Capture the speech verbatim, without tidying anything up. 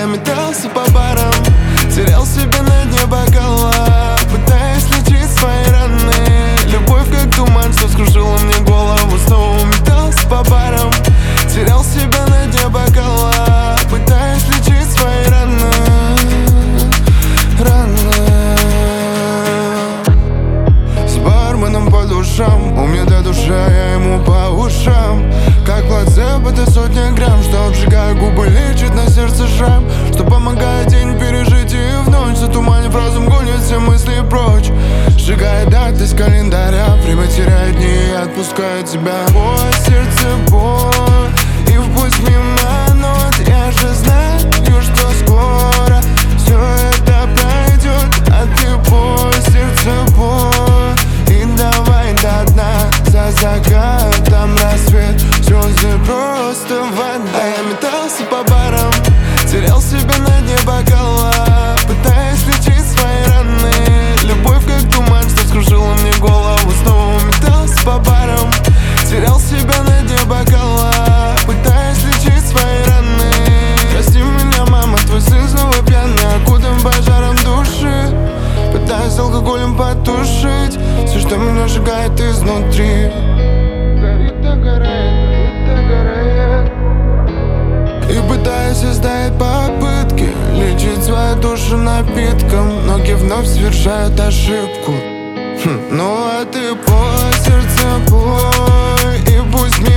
метался по барам, терял себя на дне бокала, пытаясь лечить свои раны. Любовь как туман, что скружила мне голову. Снова метался по барам, терял себя на дне бокала, пытаясь лечить свои раны. Раны. С барменом по душам, у меня до душа, я ему по ушам. Как плацебо, это сотня грамм, что обжигая губы, лечит на сердце шрам, что помогает день пережить и в ночь, затуманив разум, гонит все мысли прочь. Сжигает даты с календаря, время теряет дни и отпускает тебя. Бой, сердце, бой, и впуск мимо нот. Я же знаю, что скоро все это пройдет, а ты бой, сердце, бой, и давай до дна. За закатом рассвет, слезы просто вода. Я метался по барам, терял себя на дне бокала, пытаясь лечить свои раны. Любовь как туман, что скружила мне голову. Снова метался по барам, терял себя на дне бокала, пытаясь лечить свои раны. Прости меня, мама, твой сын снова пьяный, окутан пожаром души, пытаюсь алкоголем потушить все, что меня сжигает изнутри. Горит, догорает, горит, догорает. И пытаюсь оставить попытки лечить свою душу напитком. Ноги вновь совершают ошибку. Хм, ну а ты по сердце бой, и пусть мне